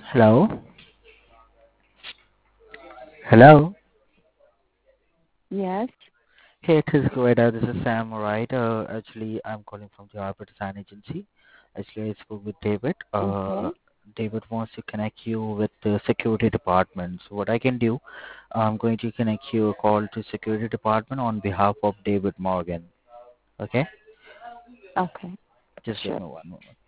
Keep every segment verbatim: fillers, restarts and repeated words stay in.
Hello? Hello? Yes. Hey, it is great. Uh, this is Sam, right? Uh, actually, I'm calling from the Arbor Design Agency. Actually, I spoke with David. Uh, Okay. David wants to connect you with the security department. So what I can do, I'm going to connect you a call to security department on behalf of David Morgan. Okay? Okay. Just give Sure. me one moment.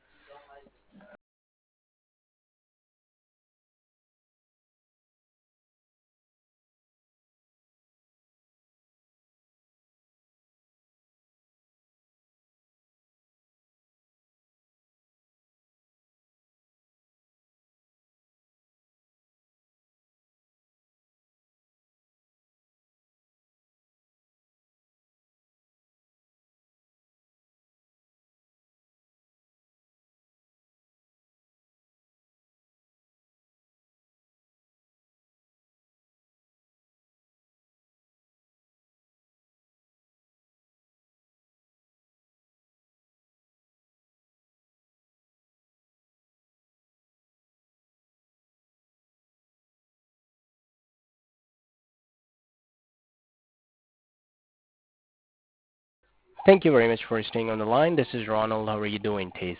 Thank you very much for staying on the line. This is Ronald. How are you doing, Taze?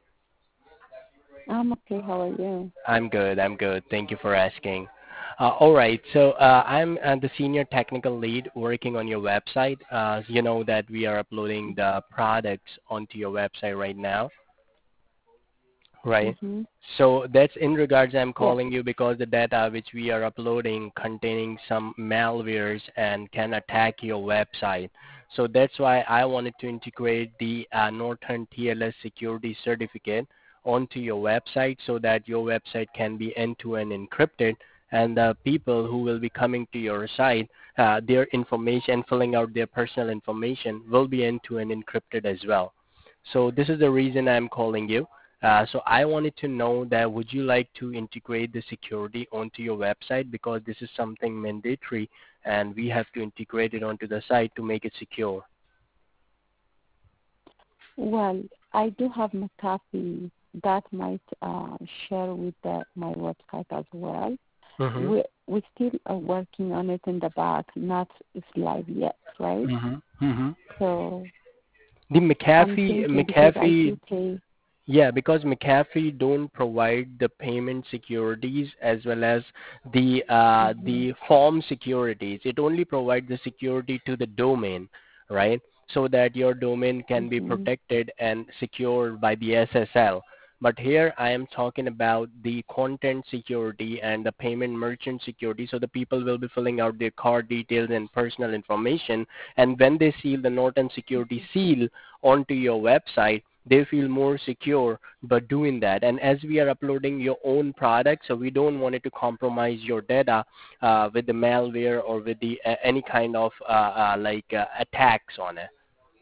I'm okay. How are you? I'm good. I'm good. Thank you for asking. Uh, all right. So uh, I'm uh, the senior technical lead working on your website. Uh, you know that we are uploading the products onto your website right now, right? Mhm. So that's in regards I'm Yes. calling you because the data which we are uploading containing some malwares and can attack your website. So that's why I wanted to integrate the uh, Norton T L S security certificate onto your website so that your website can be end-to-end encrypted and the people who will be coming to your site, uh, their information, filling out their personal information will be end-to-end encrypted as well. So this is the reason I'm calling you. Uh, so I wanted to know that would you like to integrate the security onto your website because this is something mandatory and we have to integrate it onto the site to make it secure. Well, I do have McAfee that might uh, share with the, my website as well. Mm-hmm. We we still are working on it in the back, not it's live yet, right? Mm-hmm. Mm-hmm. So The I'm McAfee, thinking because I McAfee, do pay. yeah, because McAfee don't provide the payment securities as well as the uh, Mhm. the form securities. It only provides the security to the domain, right? So that your domain can be Mhm. protected and secured by the S S L. But here I am talking about the content security and the payment merchant security. So the people will be filling out their card details and personal information. And when they seal the Norton security seal onto your website, they feel more secure by doing that. And as we are uploading your own product, so we don't want it to compromise your data uh, with the malware or with the uh, any kind of uh, uh, like uh, attacks on it.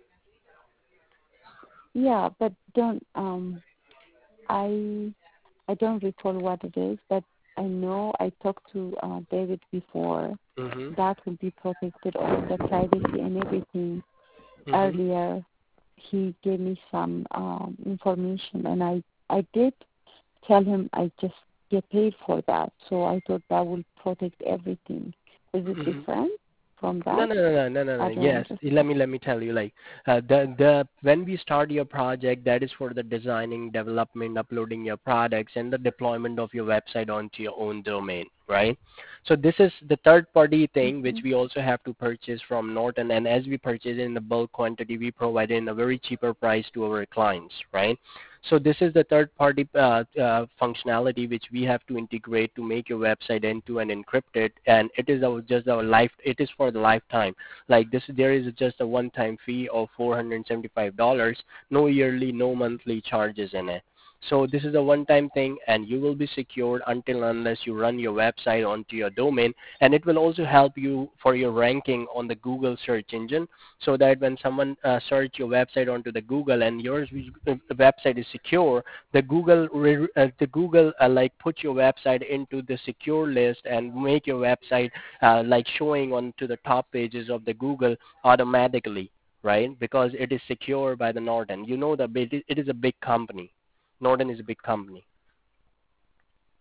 Yeah, but don't um I I don't recall what it is, but I know I talked to uh, David before. Mhm. That will be protected, all the privacy and everything. Mhm. Earlier, he gave me some um, information, and I I did tell him I just get paid for that. So I thought that will protect everything. Is it Mhm. different from No, that? no, no, no, no, no, no. I don't Yes, let understand. me let me tell you. Like uh, the the when we start your project, that is for the designing, development, uploading your products, and the deployment of your website onto your own domain, right? So this is the third party thing which Mm-hmm. we also have to purchase from Norton, and as we purchase it in the bulk quantity, we provide it in a very cheaper price to our clients, right? So this is the third party uh, uh, functionality which we have to integrate to make your website end to end encrypted, and it is our, just our life, it is for the lifetime. Like this, there is just a one time fee of four hundred seventy-five dollars, no yearly, no monthly charges in it. So this is a one-time thing, and you will be secured until unless you run your website onto your domain, and it will also help you for your ranking on the Google search engine, so that when someone uh, search your website onto the Google and your uh, website is secure, the Google re- uh, the Google uh, like put your website into the secure list and make your website uh, like showing onto the top pages of the Google automatically, right? Because it is secure by the Norton. You know that it is it is a big company. Norton is a big company.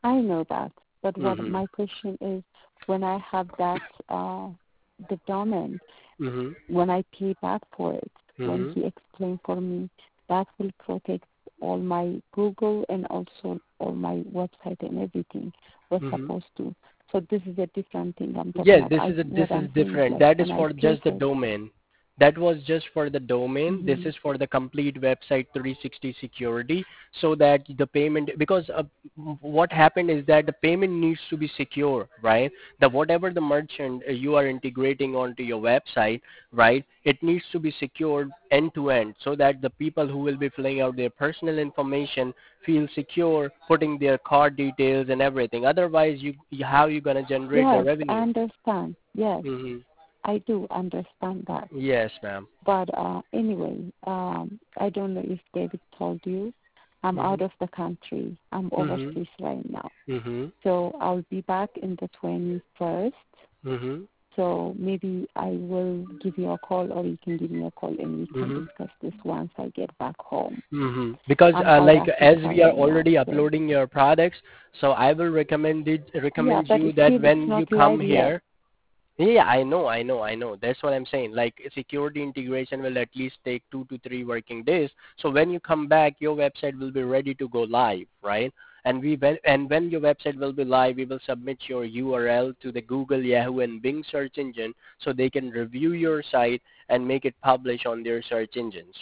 I know that, but what Mhm. my question is, when I have that, uh, the domain, Mhm. when I pay back for it, when Mhm. he explained for me, that will protect all my Google and also all my website and everything was Mhm. supposed to. So this is a different thing I'm talking Yes, about. this I is a, this what is I'm saying is different. like That is when I for pay just the for it. domain. That was just for the domain. This Mm-hmm. is for the complete website three sixty security, so that the payment, because uh, what happened is that the payment needs to be secure, right? The whatever the merchant uh, you are integrating onto your website, right? It needs to be secured end to end, so that the people who will be filling out their personal information feel secure, putting their card details and everything. Otherwise, you, you how you gonna generate the Yes, I revenue? understand. Yes, Hmm. I do understand that. Yes, ma'am. But uh, anyway, um, I don't know if David told you, I'm out Mhm. of the country. I'm Mhm. overseas right now. Mhm. So I'll be back in the twenty-first. Mhm. So maybe I will give you a call or you can give me a call and we can Mhm. discuss this once I get back home. Mhm. Because I'm uh, out like as Africa we are right now. already So uploading your products, so I will recommend it, yeah, recommend but you that still it's when not you come live yet. here. Yeah, I know, I know, I know. That's what I'm saying. Like security integration will at least take two to three working days. So when you come back, your website will be ready to go live, right? And we when, and when your website will be live, we will submit your U R L to the Google, Yahoo, and Bing search engine, so they can review your site and make it publish on their search engines.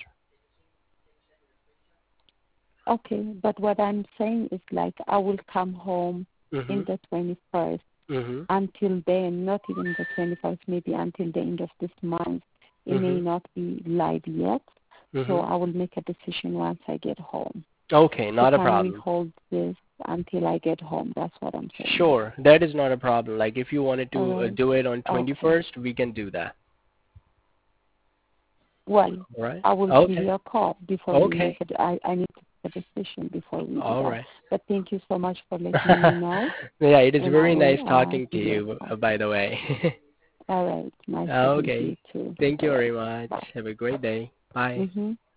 Okay, but what I'm saying is like I will come home in Mhm. the twenty-first. Mhm. Until then, not even the twenty-first, maybe until the end of this month, it may Mhm. not be live yet. So Mhm. I will make a decision once I get home. Okay, So not a can we problem. hold this until I get home? That's what I'm saying. Sure, that is not a problem. Like if you wanted All to uh, right. do it on Okay. twenty-first, we can do that. Well, All right. I will give Okay. you a call before we make Okay. it. I, I need to make a decision before we do All that. right. But thank you so much for letting me know, Yeah, it is and I very will nice uh, talking to give you you, a call. uh, by the way. All right. Nice to meet you Okay. too. Thank All you very right. much. Bye. Have a great day. Bye. Mm-hmm.